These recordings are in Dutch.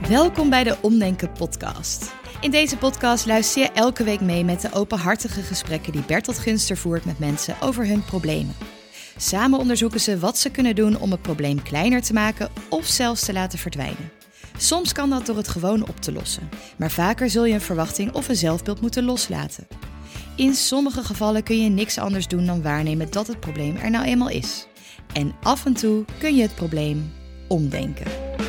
Welkom bij de Omdenken podcast. In deze podcast luister je elke week mee met de openhartige gesprekken die Bertolt Gunster voert met mensen over hun problemen. Samen onderzoeken ze wat ze kunnen doen om het probleem kleiner te maken of zelfs te laten verdwijnen. Soms kan dat door het gewoon op te lossen, maar vaker zul je een verwachting of een zelfbeeld moeten loslaten. In sommige gevallen kun je niks anders doen dan waarnemen dat het probleem er nou eenmaal is. En af en toe kun je het probleem omdenken.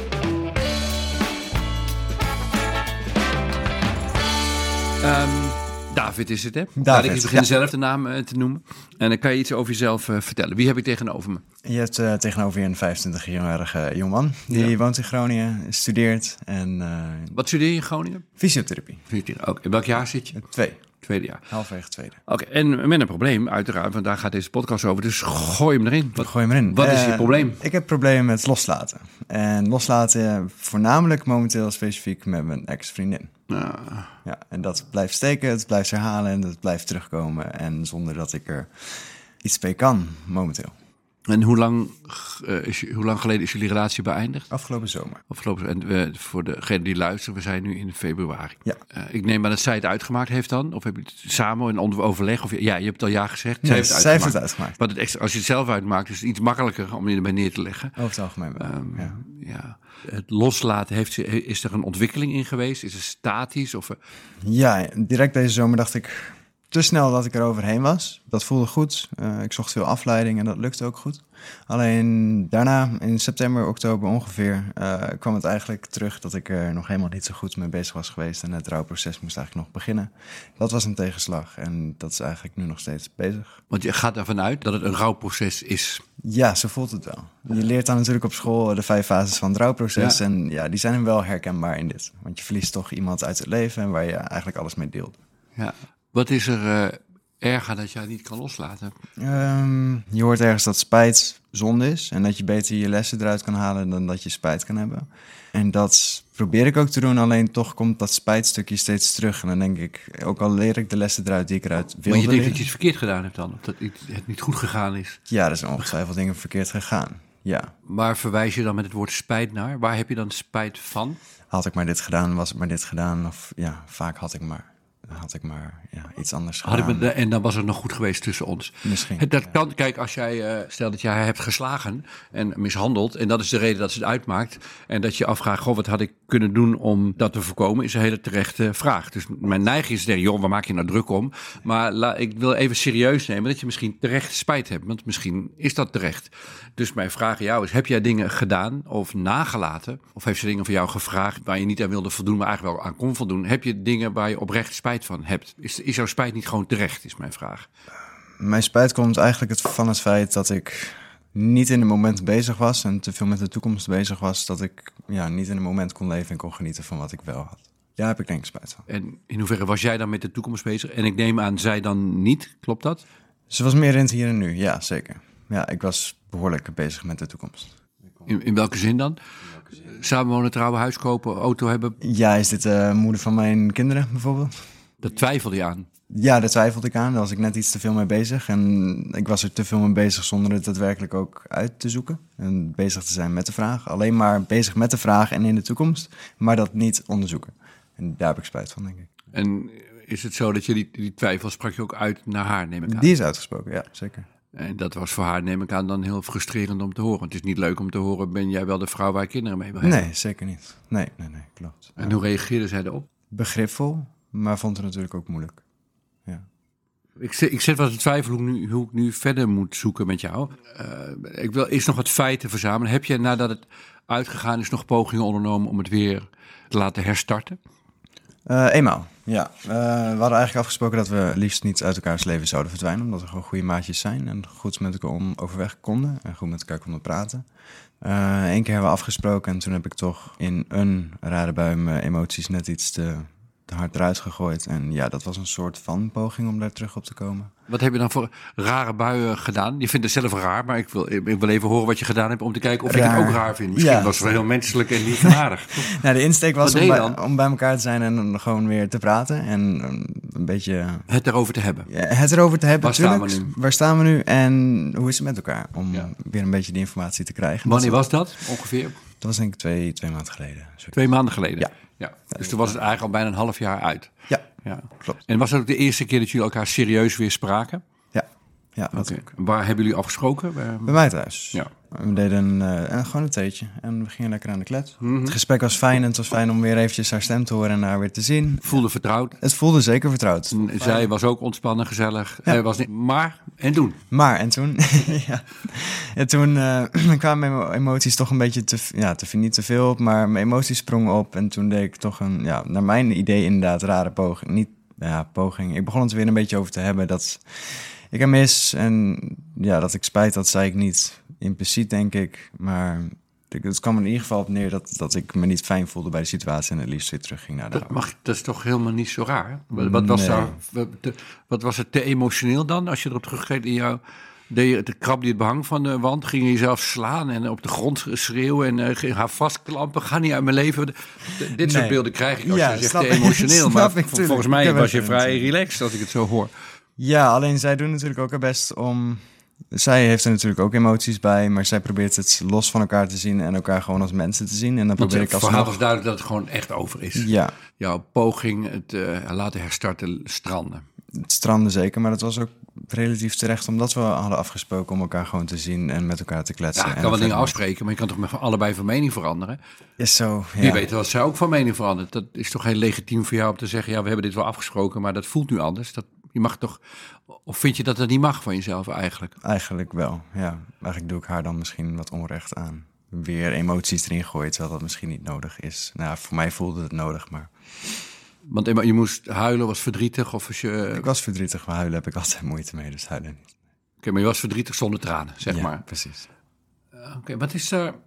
David is het, hè? David, ik begin zelf de naam te noemen. En dan kan je iets over jezelf vertellen. Wie heb ik tegenover me? Je hebt tegenover je een 25-jarige jongeman. Die woont in Groningen, studeert en... Wat studeer je in Groningen? Fysiotherapie. Ook. In welk jaar zit je? Tweede jaar. Halfwege tweede. Oké, en met een probleem, uiteraard, want daar gaat deze podcast over. Dus gooi hem erin. Gooi hem erin. Wat is je probleem? Ik heb problemen met loslaten. En loslaten voornamelijk momenteel specifiek met mijn ex-vriendin. Ja, en dat blijft steken, het blijft herhalen en het blijft terugkomen. En zonder dat ik er iets mee kan, momenteel. En hoe lang geleden is jullie relatie beëindigd? Afgelopen zomer. En voor degene die luisteren, we zijn nu in februari. Ja. Ik neem aan dat zij het uitgemaakt heeft dan? Of heb je het samen in overleg? Of je hebt al ja gezegd. Nee, zij heeft het uitgemaakt. Maar als je het zelf uitmaakt, is het iets makkelijker om je erbij neer te leggen. Over het algemeen wel, ja. Het loslaten, is er een ontwikkeling in geweest? Is het statisch? Ja, direct deze zomer dacht ik te snel dat ik er overheen was. Dat voelde goed. Ik zocht veel afleiding en dat lukte ook goed. Alleen daarna, in september, oktober ongeveer, kwam het eigenlijk terug dat ik er nog helemaal niet zo goed mee bezig was geweest. En het rouwproces moest eigenlijk nog beginnen. Dat was een tegenslag en dat is eigenlijk nu nog steeds bezig. Want je gaat ervan uit dat het een rouwproces is. Ja, zo voelt het wel. Je leert dan natuurlijk op school de 5 fases van het rouwproces. Ja. En ja, die zijn wel herkenbaar in dit. Want je verliest toch iemand uit het leven en waar je eigenlijk alles mee deelt. Ja. Wat is er erger dat jij niet kan loslaten? Je hoort ergens dat spijt zonde is. En dat je beter je lessen eruit kan halen dan dat je spijt kan hebben. En dat probeer ik ook te doen. Alleen toch komt dat spijtstukje steeds terug. En dan denk ik, ook al leer ik de lessen eruit die ik eruit wilde leren. Maar je denkt dat je iets verkeerd gedaan hebt dan? Of dat het niet goed gegaan is? Ja, er zijn ongetwijfeld dingen verkeerd gegaan. Ja. Waar verwijs je dan met het woord spijt naar? Waar heb je dan spijt van? Had ik maar dit gedaan, was het maar dit gedaan. Of ja, vaak had ik maar iets anders gedaan. En dan was het nog goed geweest tussen ons. Misschien. Dat kan, kijk, als jij, stel dat jij hebt geslagen en mishandeld, en dat is de reden dat ze het uitmaakt, en dat je afvraagt, wat had ik kunnen doen om dat te voorkomen, is een hele terechte vraag. Dus mijn neiging is te denken, waar maak je nou druk om? Maar ik wil even serieus nemen dat je misschien terecht spijt hebt, want misschien is dat terecht. Dus mijn vraag aan jou is, heb jij dingen gedaan of nagelaten, of heeft ze dingen van jou gevraagd waar je niet aan wilde voldoen, maar eigenlijk wel aan kon voldoen? Heb je dingen waar je oprecht spijt van hebt? Is jouw spijt niet gewoon terecht, is mijn vraag. Mijn spijt komt eigenlijk van het feit dat ik niet in het moment bezig was en te veel met de toekomst bezig was, dat ik niet in het moment kon leven en kon genieten van wat ik wel had. Daar heb ik denk ik spijt van. En in hoeverre was jij dan met de toekomst bezig? En ik neem aan, zij dan niet, klopt dat? Ze was meer in het hier en nu, ja zeker. Ja, ik was behoorlijk bezig met de toekomst. In welke zin dan? Samenwonen, trouwen, huis kopen, auto hebben? Ja, is dit de moeder van mijn kinderen bijvoorbeeld? Dat twijfelde je aan? Ja, daar twijfelde ik aan. Daar was ik net iets te veel mee bezig. En ik was er te veel mee bezig zonder het daadwerkelijk ook uit te zoeken. En bezig te zijn met de vraag. Alleen maar bezig met de vraag en in de toekomst. Maar dat niet onderzoeken. En daar heb ik spijt van, denk ik. En is het zo dat je die twijfel sprak je ook uit naar haar, neem ik aan? Die is uitgesproken, ja, zeker. En dat was voor haar, neem ik aan, dan heel frustrerend om te horen. Het is niet leuk om te horen, ben jij wel de vrouw waar je kinderen mee wil hebben? Nee, zeker niet. Nee, klopt. En hoe reageerde zij erop? Begripvol, maar vond het natuurlijk ook moeilijk. Ja. Ik zet wat te twijfelen hoe ik nu verder moet zoeken met jou. Ik wil eerst nog wat feiten verzamelen. Heb je nadat het uitgegaan is nog pogingen ondernomen om het weer te laten herstarten? Eenmaal, ja. We hadden eigenlijk afgesproken dat we liefst niet uit elkaars leven zouden verdwijnen. Omdat we gewoon goede maatjes zijn en goed met elkaar overweg konden. En goed met elkaar konden praten. Eén keer hebben we afgesproken en toen heb ik toch in een rare bui mijn emoties net iets te hard eruit gegooid. En ja, dat was een soort van poging om daar terug op te komen. Wat heb je dan voor rare buien gedaan? Je vindt het zelf raar, maar ik wil even horen wat je gedaan hebt om te kijken of ik het ook raar vind. Misschien was het wel heel menselijk en lief en aardig. Nou, de insteek was om bij elkaar te zijn en gewoon weer te praten en een beetje... Het erover te hebben. Ja, het erover te hebben, Waar staan we nu? En hoe is het met elkaar? Om weer een beetje die informatie te krijgen. Wanneer was dat ongeveer? Dat was denk ik twee maanden geleden. 2 maanden geleden? Ja. Dus toen was het eigenlijk al bijna een half jaar uit. Ja, klopt. En was het ook de eerste keer dat jullie elkaar serieus weer spraken? Ja, dat Oké. Waar hebben jullie afgesproken? bij mij thuis. Ja. We deden gewoon een theetje en we gingen lekker aan de klets. Het gesprek was fijn en het was fijn om weer eventjes haar stem te horen en haar weer te zien. Voelde vertrouwd? Het voelde zeker vertrouwd. Zij was ook ontspannen, gezellig. Ja. En toen? Maar, en toen... En toen kwamen mijn emoties toch een beetje niet te veel op, maar mijn emoties sprongen op. En toen deed ik toch naar mijn idee inderdaad, rare poging. Ik begon het er weer een beetje over te hebben dat ik haar mis en dat ik spijt had, zei ik niet impliciet, denk ik. Maar het kwam er in ieder geval op neer dat ik me niet fijn voelde bij de situatie en het liefst weer terugging naar de oude. Dat is toch helemaal niet zo raar? Wat was het te emotioneel dan, als je erop teruggeeft in jou? Krabde je het behang van de wand, ging je jezelf slaan en op de grond schreeuwen en haar vastklampen. Ga niet uit mijn leven. Dit soort beelden krijg ik als je zegt te emotioneel. Maar volgens mij was je vrij relaxed als ik het zo hoor. Ja, alleen zij doen natuurlijk ook haar best om... Zij heeft er natuurlijk ook emoties bij, maar zij probeert het los van elkaar te zien en elkaar gewoon als mensen te zien. En dan probeer ik voor haar was duidelijk dat het gewoon echt over is. Ja. Jouw poging, het laten herstarten, stranden. Het stranden zeker, maar dat was ook relatief terecht, omdat we hadden afgesproken om elkaar gewoon te zien en met elkaar te kletsen. Ja, je kan wel dingen afspreken, maar je kan toch met allebei van mening veranderen? Is zo, ja. Wie weet wat zij ook van mening verandert. Dat is toch heel legitiem voor jou om te zeggen, we hebben dit wel afgesproken, maar dat voelt nu anders. Je mag toch, of vind je dat niet mag van jezelf eigenlijk? Eigenlijk wel, ja. Eigenlijk doe ik haar dan misschien wat onrecht aan. Weer emoties erin gooien, terwijl dat misschien niet nodig is. Nou, voor mij voelde het nodig, maar... Want je moest huilen, was verdrietig? Of was je... Ik was verdrietig, maar huilen heb ik altijd moeite mee, dus huilen niet. Oké, maar je was verdrietig zonder tranen, zeg maar. Ja, precies. Oké, wat is er...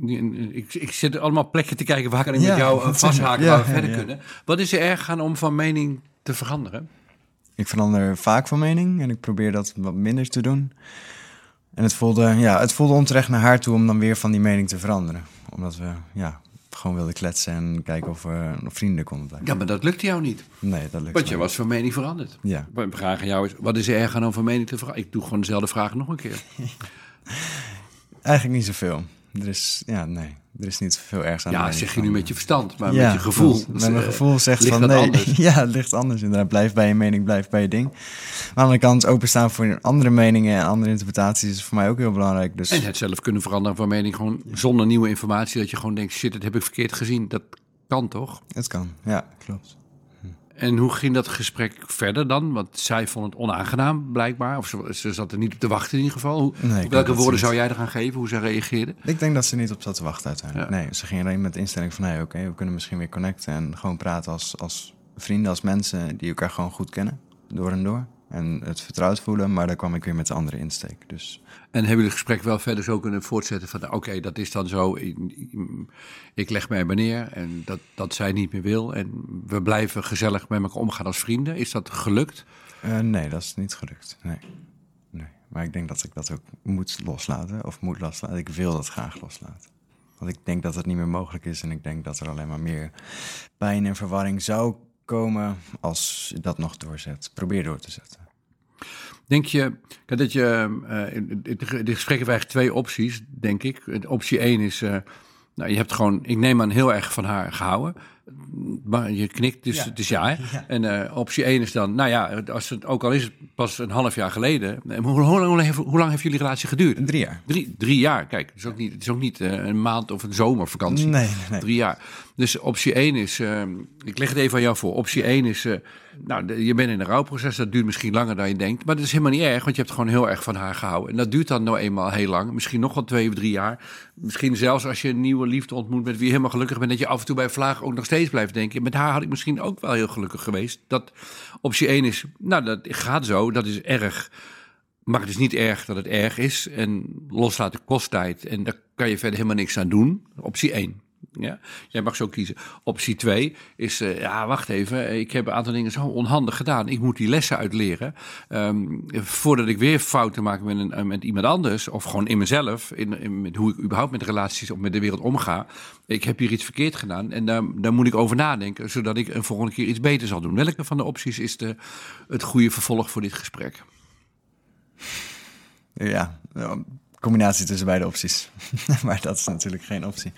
Ik zit allemaal plekken te kijken waar kan ik met jou vasthaken, waar we verder kunnen. Wat is er erg aan om van mening te veranderen? Ik verander vaak van mening en ik probeer dat wat minder te doen. En het voelde onterecht naar haar toe om dan weer van die mening te veranderen. Omdat we gewoon wilden kletsen en kijken of we nog vrienden konden blijven. Ja, maar dat lukte jou niet. Nee, dat lukte Want je was van mening veranderd. Ja. Mijn vraag aan jou is, wat is er erg aan om van mening te veranderen? Ik doe gewoon dezelfde vraag nog een keer. Eigenlijk niet zoveel. Er is niet zoveel ergs aan. Ja, zeg je nu met je verstand, maar ja, met je gevoel. Met mijn gevoel zegt ligt van dat nee. anders? Ja, het ligt anders inderdaad. Blijf bij je mening, blijf bij je ding. Maar aan de andere kant openstaan voor andere meningen en andere interpretaties is voor mij ook heel belangrijk. Dus... En het zelf kunnen veranderen van mening gewoon zonder nieuwe informatie. Dat je gewoon denkt, shit, dat heb ik verkeerd gezien. Dat kan toch? Het kan, ja, klopt. En hoe ging dat gesprek verder dan? Want zij vond het onaangenaam, blijkbaar. Of ze zat er niet op te wachten in ieder geval. Welke woorden zou jij er gaan geven? Hoe ze reageerde? Ik denk dat ze niet op zat te wachten uiteindelijk. Ja. Nee, ze ging alleen met de instelling van... oké, we kunnen misschien weer connecten en gewoon praten als vrienden, als mensen die elkaar gewoon goed kennen. Door en door. En het vertrouwd voelen, maar daar kwam ik weer met de andere insteek. Dus... En hebben jullie het gesprek wel verder zo kunnen voortzetten van... oké, dat is dan zo, ik leg mij bij neer en dat zij niet meer wil... en we blijven gezellig met elkaar omgaan als vrienden. Is dat gelukt? Nee, dat is niet gelukt, nee. Maar ik denk dat ik dat ook moet loslaten. Ik wil dat graag loslaten. Want ik denk dat het niet meer mogelijk is... en ik denk dat er alleen maar meer pijn en verwarring zou komen... als je dat nog doorzet. Probeer door te zetten. Denk je dat je... dit gesprek heeft eigenlijk 2 opties, denk ik. Optie 1 is... je hebt gewoon... Ik neem aan heel erg van haar gehouden. Maar je knikt, dus het is ja. Hè? Ja. En optie 1 is dan... als het, ook al is het pas een half jaar geleden... Hoe lang heeft jullie relatie geduurd? 3 jaar. 3 jaar, kijk. Het is ook niet een maand of een zomervakantie. Nee. 3 jaar. Dus optie 1 is... ik leg het even aan jou voor. Optie 1 is... je bent in een rouwproces. Dat duurt misschien langer dan je denkt. Maar dat is helemaal niet erg, want je hebt gewoon heel erg van haar gehouden. En dat duurt dan nou eenmaal heel lang. Misschien nog wel 2 of 3 jaar. Misschien zelfs als je een nieuwe liefde ontmoet... met wie je helemaal gelukkig bent... dat je af en toe bij vlaag ook nog steeds blijft denken. Met haar had ik misschien ook wel heel gelukkig geweest. Dat optie 1 is... dat gaat zo, dat is erg... Maar het is niet erg dat het erg is. En loslaten kost tijd. En daar kan je verder helemaal niks aan doen. Optie 1. Ja? Jij mag zo kiezen. Optie 2 is, wacht even. Ik heb een aantal dingen zo onhandig gedaan. Ik moet die lessen uitleren. Voordat ik weer fouten maak met iemand anders. Of gewoon in mezelf. Met hoe ik überhaupt met relaties of met de wereld omga. Ik heb hier iets verkeerd gedaan. En daar moet ik over nadenken. Zodat ik een volgende keer iets beter zal doen. Welke van de opties is het goede vervolg voor dit gesprek? Ja, combinatie tussen beide opties. Maar dat is natuurlijk geen optie.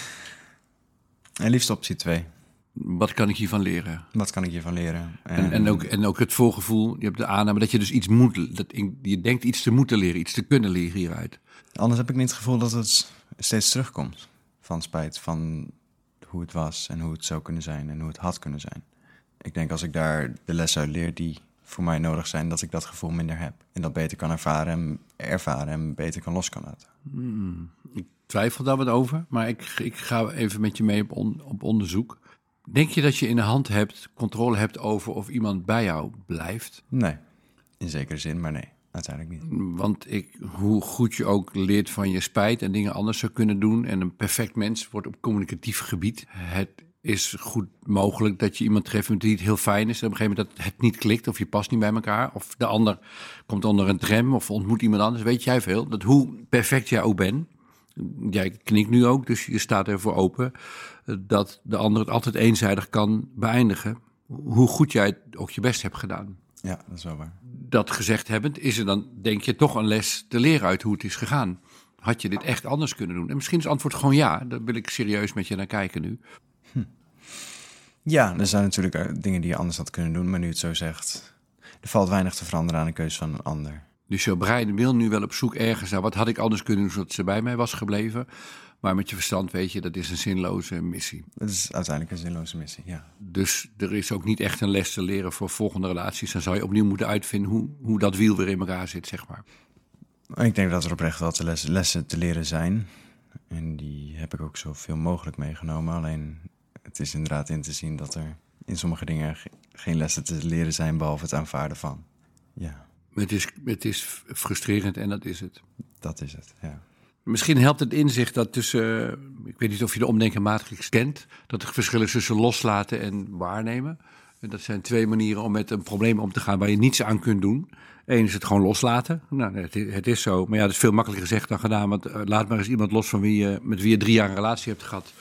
En liefst optie 2. Wat kan ik hiervan leren? Wat kan ik hiervan leren? En ook het voorgevoel, je hebt de aanname dat je dus iets moet. Je denkt iets te moeten leren, iets te kunnen leren hieruit. Anders heb ik niet het gevoel dat het steeds terugkomt. Van spijt, van hoe het was en hoe het zou kunnen zijn en hoe het had kunnen zijn. Ik denk als ik daar de lessen uit leer die voor mij nodig zijn, dat ik dat gevoel minder heb. En dat beter kan ervaren en beter kan los kan laten. Ik twijfel daar wat over, maar ik ga even met je mee op onderzoek. Denk je dat je in de hand hebt, controle hebt over of iemand bij jou blijft? Nee, in zekere zin, maar nee, uiteindelijk niet. Want hoe goed je ook leert van je spijt en dingen anders zou kunnen doen, en een perfect mens wordt op communicatief gebied. Het is goed mogelijk dat je iemand treft met wie het heel fijn is. En op een gegeven moment dat het niet klikt of je past niet bij elkaar. Of de ander komt onder een tram of ontmoet iemand anders. Weet jij veel. Dat hoe perfect jij ook bent. Jij knikt nu ook, dus je staat ervoor open. Dat de ander het altijd eenzijdig kan beëindigen. Hoe goed jij ook je best hebt gedaan. Ja, dat is wel waar. Dat gezegd hebbend, is er dan, denk je, toch een les te leren uit hoe het is gegaan. Had je dit echt anders kunnen doen? En misschien is het antwoord gewoon ja. Daar wil ik serieus met je naar kijken nu. Ja, er zijn natuurlijk dingen die je anders had kunnen doen, maar nu het zo zegt, er valt weinig te veranderen aan de keuze van een ander. Dus jouw brein wil nu wel op zoek ergens naar wat had ik anders kunnen doen zodat ze bij mij was gebleven. Maar met je verstand weet je, dat is een zinloze missie. Het is uiteindelijk een zinloze missie, ja. Dus er is ook niet echt een les te leren voor volgende relaties. Dan zou je opnieuw moeten uitvinden hoe dat wiel weer in elkaar zit, zeg maar. Ik denk dat er oprecht wel lessen te leren zijn. En die heb ik ook zoveel mogelijk meegenomen. Alleen het is inderdaad in te zien dat er in sommige dingen geen lessen te leren zijn, behalve het aanvaarden van. Ja. Het is frustrerend en dat is het. Dat is het, ja. Misschien helpt het inzicht dat tussen, ik weet niet of je de omdenkenmatrix kent, dat er verschil is tussen loslaten en waarnemen. En dat zijn 2 manieren om met een probleem om te gaan waar je niets aan kunt doen. Eén is het gewoon loslaten. Nou, het is zo. Maar ja, dat is veel makkelijker gezegd dan gedaan. Want laat maar eens iemand los van met wie je 3 jaar een relatie hebt gehad.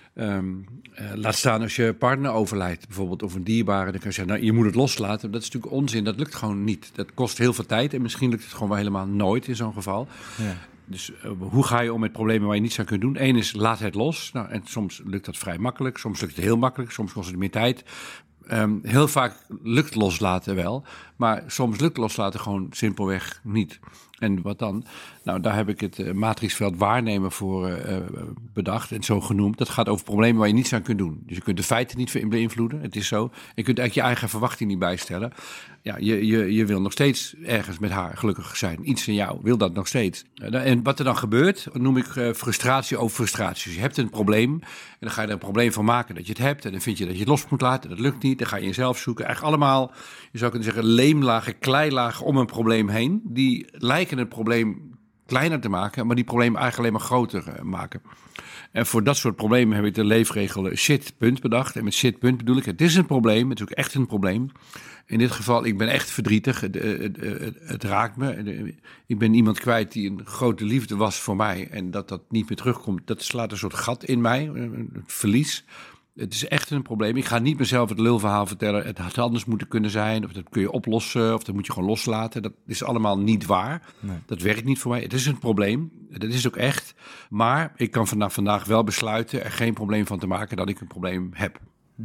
Laat staan als je partner overlijdt, bijvoorbeeld, of een dierbare. Dan kan je zeggen, nou, je moet het loslaten. Dat is natuurlijk onzin. Dat lukt gewoon niet. Dat kost heel veel tijd. En misschien lukt het gewoon wel helemaal nooit in zo'n geval. Ja. Dus hoe ga je om met problemen waar je niets aan kunt doen? Eén is, laat het los. Nou, en soms lukt dat vrij makkelijk. Soms lukt het heel makkelijk. Soms kost het meer tijd. Heel vaak lukt loslaten wel. Maar soms lukt loslaten gewoon simpelweg niet. En wat dan? Nou, daar heb ik het matrixveld waarnemen voor bedacht en zo genoemd. Dat gaat over problemen waar je niets aan kunt doen. Dus je kunt de feiten niet beïnvloeden, het is zo. Je kunt eigenlijk je eigen verwachting niet bijstellen. Ja, je wil nog steeds ergens met haar gelukkig zijn. Iets in jou wil dat nog steeds. En wat er dan gebeurt, noem ik frustratie over frustratie. Dus je hebt een probleem en dan ga je er een probleem van maken dat je het hebt. En dan vind je dat je het los moet laten, dat lukt niet. Dan ga je jezelf zoeken. Eigenlijk allemaal, je zou kunnen zeggen, leemlagen, kleilagen om een probleem heen. Die lijken het probleem kleiner te maken, maar die problemen eigenlijk alleen maar groter maken. En voor dat soort problemen heb ik de leefregel shit, punt bedacht. En met shit, punt bedoel ik, het is een probleem, het is ook echt een probleem. In dit geval, ik ben echt verdrietig, het raakt me. Ik ben iemand kwijt die een grote liefde was voor mij. En dat niet meer terugkomt, dat slaat een soort gat in mij, het verlies. Het is echt een probleem. Ik ga niet mezelf het lulverhaal vertellen. Het had anders moeten kunnen zijn. Of dat kun je oplossen. Of dat moet je gewoon loslaten. Dat is allemaal niet waar. Nee. Dat werkt niet voor mij. Het is een probleem. Dat is ook echt. Maar ik kan vandaag wel besluiten er geen probleem van te maken dat ik een probleem heb.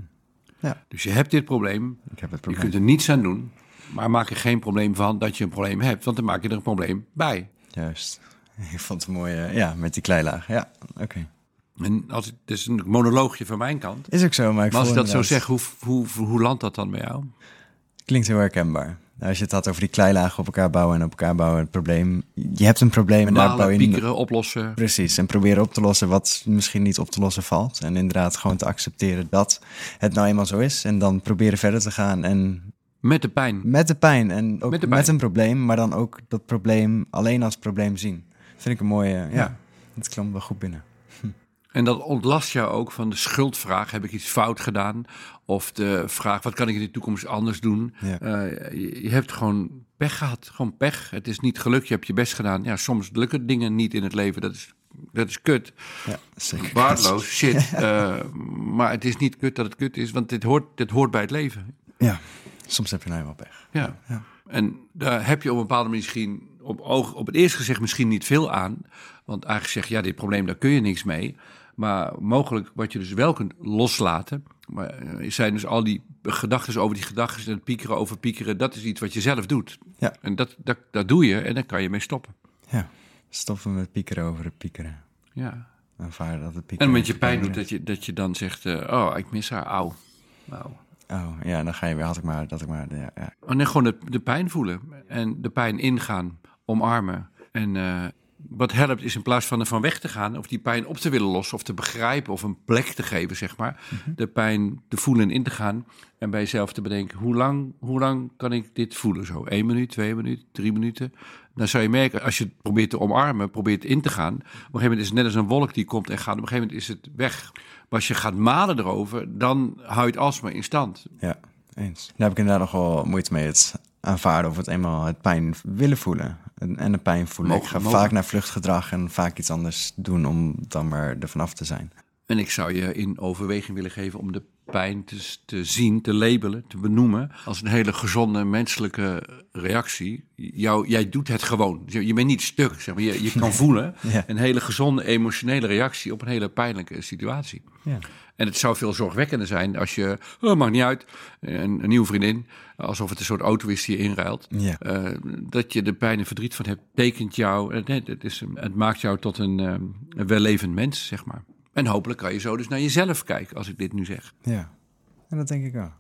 Ja. Dus je hebt dit probleem. Ik heb het probleem. Je kunt er niets aan doen. Maar maak er geen probleem van dat je een probleem hebt. Want dan maak je er een probleem bij. Juist. Ik vond het mooi. Met die kleilaag. Ja, oké. En het is een monoloogje van mijn kant. Is ook zo, maar als ik dat zo zeg, hoe landt dat dan bij jou? Klinkt heel herkenbaar. Als je het had over die kleilagen op elkaar bouwen en op elkaar bouwen, het probleem. Je hebt een probleem en daar bouw je piekeren, oplossen. Precies, en proberen op te lossen wat misschien niet op te lossen valt. En inderdaad gewoon te accepteren dat het nou eenmaal zo is. En dan proberen verder te gaan en... Met de pijn. Met de pijn en ook met een probleem, maar dan ook dat probleem alleen als probleem zien. Vind ik een mooie, dat klopt wel goed binnen. En dat ontlast jou ook van de schuldvraag. Heb ik iets fout gedaan? Of de vraag, wat kan ik in de toekomst anders doen? Ja. Je hebt gewoon pech gehad. Gewoon pech. Het is niet gelukt. Je hebt je best gedaan. Ja, soms lukken dingen niet in het leven. Dat is kut. Ja, zeker. Waardeloos, shit. Maar het is niet kut dat het kut is. Want dit hoort bij het leven. Ja, soms heb je nou helemaal pech. Ja. En daar heb je op een bepaalde manier misschien op het eerste gezicht misschien niet veel aan. Want eigenlijk zeg je, ja, dit probleem, daar kun je niks mee. Maar mogelijk wat je dus wel kunt loslaten, maar zijn dus al die gedachten over die gedachten en het piekeren over piekeren, dat is iets wat je zelf doet. Ja. En dat doe je en dan kan je mee stoppen. Ja, stoppen met piekeren over het piekeren. Ja. Aanvaarden dat het piekeren... En met je pijn doet dat je dan zegt, oh, ik mis haar, auw. Oh, ja, dan ga je weer, ja. En dan gewoon de pijn voelen en de pijn ingaan, omarmen. En wat helpt is in plaats van er van weg te gaan, of die pijn op te willen lossen, of te begrijpen, of een plek te geven, zeg maar. De pijn te voelen en in te gaan. En bij jezelf te bedenken, hoe lang kan ik dit voelen? Zo 1 minuut, 2 minuten, 3 minuten. Dan zou je merken, als je het probeert te omarmen, probeert in te gaan. Op een gegeven moment is het net als een wolk die komt en gaat. Op een gegeven moment is het weg. Maar als je gaat malen erover, dan hou je het alsmaar in stand. Ja, eens. Daar heb ik inderdaad nog wel moeite mee, het aanvaarden of het eenmaal het pijn willen voelen. En de pijn voelen. Ik ga vaak naar vluchtgedrag en vaak iets anders doen om dan maar er vanaf te zijn. En ik zou je in overweging willen geven om de pijn te zien, te labelen, te benoemen als een hele gezonde menselijke reactie. Jij doet het gewoon. Je bent niet stuk, zeg maar. Je kan voelen een hele gezonde emotionele reactie op een hele pijnlijke situatie. Ja. En het zou veel zorgwekkender zijn als je, maakt niet uit, een nieuwe vriendin, alsof het een soort auto is die je inruilt. Ja. Dat je de pijn en verdriet van hebt, tekent jou. Het maakt jou tot een wellevend mens, zeg maar. En hopelijk kan je zo dus naar jezelf kijken, als ik dit nu zeg. Ja, en dat denk ik wel.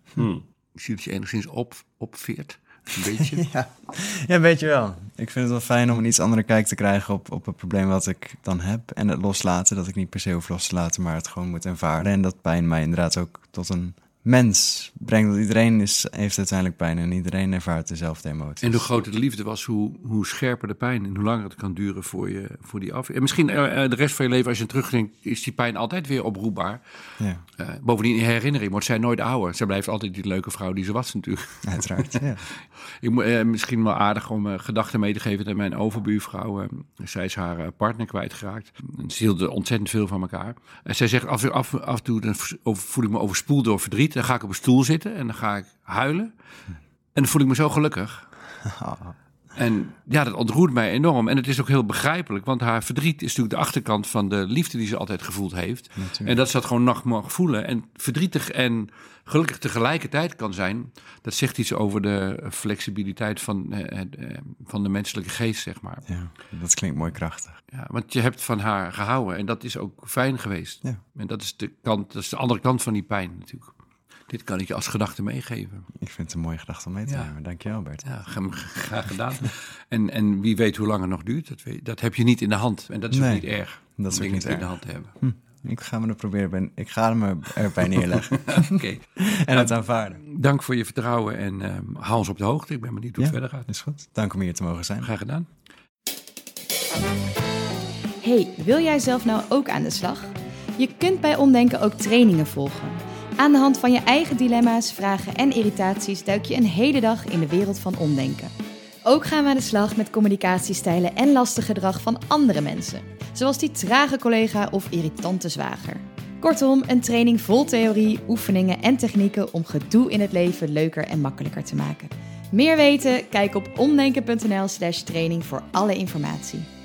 Ik zie dat je enigszins opveert, een beetje. Ja, een beetje wel. Ik vind het wel fijn om een iets andere kijk te krijgen op het probleem wat ik dan heb. En het loslaten, dat ik niet per se hoef los te laten, maar het gewoon moet ervaren. En dat pijn mij inderdaad ook tot een mens brengt. Dat iedereen heeft uiteindelijk pijn en iedereen ervaart dezelfde emoties. En hoe groter de liefde was, hoe scherper de pijn en hoe langer het kan duren voor die af. En misschien de rest van je leven, als je terugdenkt, is die pijn altijd weer oproepbaar. Ja. Bovendien in herinnering wordt zij nooit ouder. Zij blijft altijd die leuke vrouw die ze was natuurlijk. Uiteraard, ja. Misschien wel aardig om gedachten mee te geven aan mijn overbuurvrouw. Zij is haar partner kwijtgeraakt. Ze hielden ontzettend veel van elkaar. En zij zegt af en toe dan voel ik me overspoeld door verdriet. Dan ga ik op een stoel zitten en dan ga ik huilen. En dan voel ik me zo gelukkig. En ja, dat ontroert mij enorm. En het is ook heel begrijpelijk, want haar verdriet is natuurlijk de achterkant van de liefde die ze altijd gevoeld heeft. Natuurlijk. En dat ze dat gewoon nog mag voelen. En verdrietig en gelukkig tegelijkertijd kan zijn. Dat zegt iets over de flexibiliteit van de menselijke geest, zeg maar. Ja, dat klinkt mooi krachtig. Ja, want je hebt van haar gehouden en dat is ook fijn geweest. Ja. En dat is de andere kant van die pijn natuurlijk. Dit kan ik je als gedachte meegeven. Ik vind het een mooie gedachte om mee te nemen. Dank je wel, Bert. Ja, graag gedaan. En wie weet hoe lang het nog duurt, dat heb je niet in de hand. En dat is ook niet erg. Dat is ook niet in de hand te hebben. Ik ga me er proberen. Ik ga me erbij neerleggen. Okay. En het aanvaarden. Dank voor je vertrouwen en hou ons op de hoogte. Ik ben benieuwd hoe het verder gaat. Is goed. Dank om hier te mogen zijn. Graag gedaan. Hey, wil jij zelf nou ook aan de slag? Je kunt bij Omdenken ook trainingen volgen. Aan de hand van je eigen dilemma's, vragen en irritaties duik je een hele dag in de wereld van omdenken. Ook gaan we aan de slag met communicatiestijlen en lastig gedrag van andere mensen. Zoals die trage collega of irritante zwager. Kortom, een training vol theorie, oefeningen en technieken om gedoe in het leven leuker en makkelijker te maken. Meer weten? Kijk op omdenken.nl/training voor alle informatie.